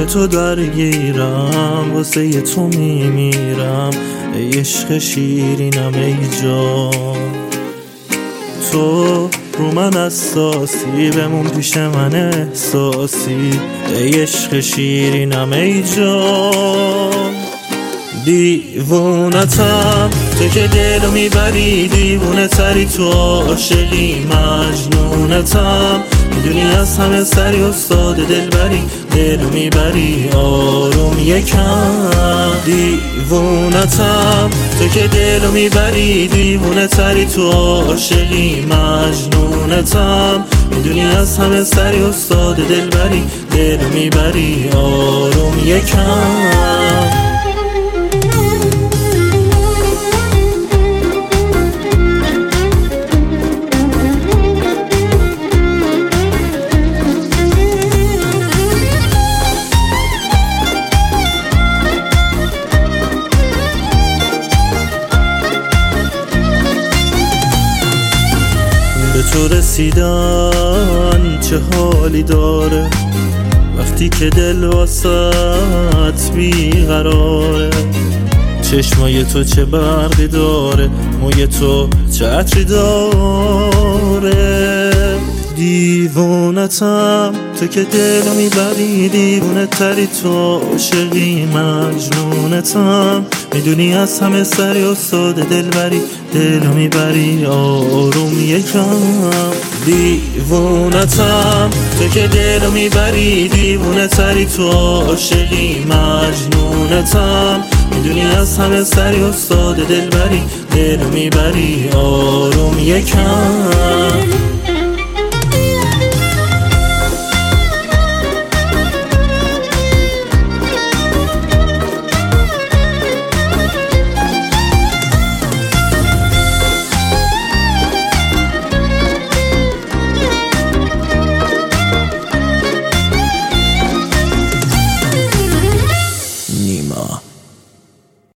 به تو درگیرم، واسه ی تو میمیرم، ای عشق شیرینم ای جان. تو رو من اساسی، بمون پیش من احساسی، ای عشق شیرینم ای جان. دیوونتم تو که دلو میبری، دیوونه تری تو عاشقی، مجنونتم میدونی از همه سری استاد دلبری، دلو میبری آروم یکم. دیوونتم تو که دلو میبری، دیوونه تری تو عاشقی، مجنونتم میدونی از همه سری استاد دلبری، دلو میبری آروم یکم. به تو رسیدن چه حالی داره، وقتی که دل واسط بیقراره. چشمای تو چه برقی داره، موی تو چه عطری داره. دیوونتم تو که دلو میبری، دیوونه تری تو عاشقی، مجنونتم میدونی از همه سری استاد دلبری، دلو میبری آروم یکم. دیوونتم تو که دلو میبری، دیوونه تری تو عاشقی، مجنونتم میدونی از همه سری استاد دلبری، دلو میبری آروم یکم.